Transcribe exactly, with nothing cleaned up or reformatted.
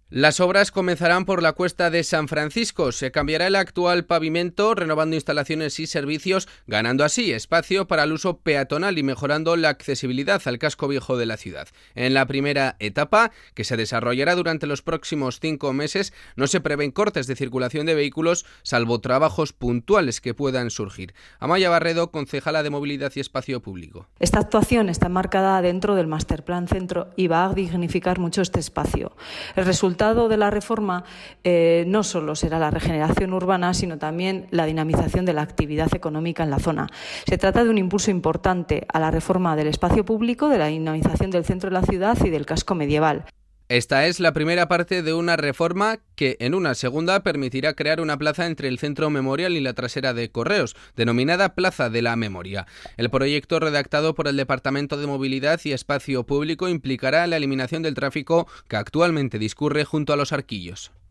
Las obras comenzarán por la Cuesta de San Francisco. Se cambiará el actual pavimento, renovando instalaciones y servicios, ganando así espacio para el uso peatonal y mejorando la accesibilidad al casco viejo de la ciudad. En la primera etapa, que se desarrollará durante los próximos cinco meses, no se prevén cortes de circulación de vehículos, salvo trabajos puntuales que puedan surgir. Amaya Barredo, concejala de Movilidad y Espacio Público. Esta actuación está marcada dentro del Masterplan Centro y va a dignificar mucho este espacio. El resultado El resultado de la reforma eh, no solo será la regeneración urbana, sino también la dinamización de la actividad económica en la zona. Se trata de un impulso importante a la reforma del espacio público, de la dinamización del centro de la ciudad y del casco medieval. Esta es la primera parte de una reforma que, en una segunda, permitirá crear una plaza entre el Centro Memorial y la trasera de Correos, denominada Plaza de la Memoria. El proyecto, redactado por el Departamento de Movilidad y Espacio Público, implicará la eliminación del tráfico que actualmente discurre junto a los arquillos.